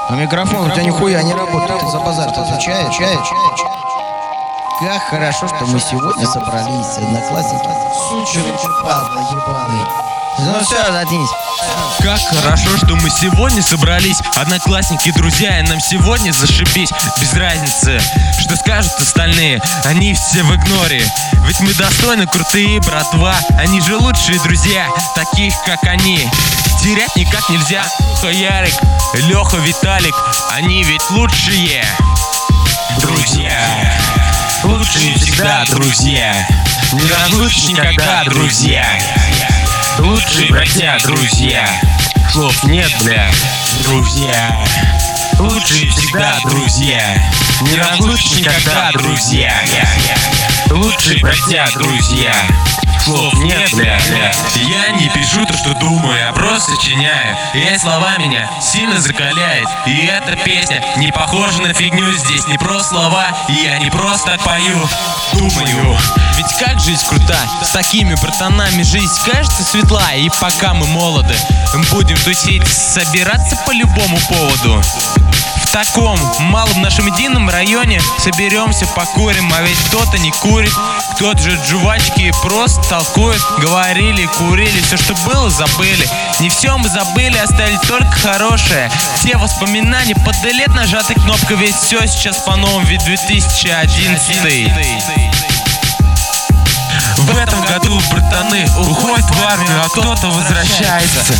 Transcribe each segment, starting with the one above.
А микрофон у тебя нихуя не работает, ты за базар отвечаешь? Как хорошо, что мы сегодня собрались, одноклассники. Сучок, падла ебаный. Ну все, заткнись. Как хорошо, что мы сегодня собрались, одноклассники, друзья, и нам сегодня зашибись. Без разницы, что скажут остальные, они все в игноре. Ведь мы достойны, крутые, братва. Они же лучшие друзья, таких как они терять никак нельзя. Ярик, Леха, Виталик, они ведь лучшие друзья. Лучшие всегда друзья, не разлучишь никогда, друзья. Лучшие братья, друзья. Слов нет, бля, друзья. Лучшие всегда друзья, не разлучишь никогда, друзья. Лучшие братья, друзья. Слов нет, бля. Я не пишу то, что думаю, а просто сочиняю. И слова меня сильно закаляет. И эта песня не похожа на фигню. Здесь не просто слова, и я не просто пою. Думаю, ведь как жизнь крута, с такими братанами жизнь кажется светла. И пока мы молоды, будем тусить, собираться по любому поводу. В таком малом нашем едином районе соберемся, покурим. А ведь кто-то не курит, кто-то же жвачки просто толкует. Говорили, курили, все, что было, забыли. Не все мы забыли, оставили только хорошее. Те воспоминания под делет нажатой кнопкой. Ведь все сейчас по-новому, ведь 2011. В этом году братаны уходят в армию, а кто-то возвращается.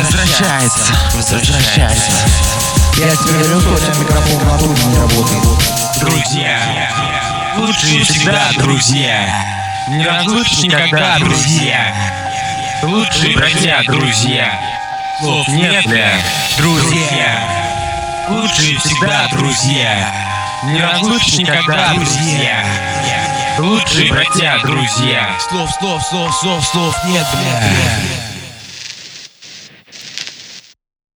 Я тебе говорю, что у тебя микрофон в натуре не работает. Друзья, лучшие всегда друзья, не разлучишь никогда, друзья. Лучшие братья, друзья. Слов нет, бля, друзья. Лучшие всегда друзья, не разлучишь никогда, друзья. Лучшие братья, друзья. Слов нет, бля.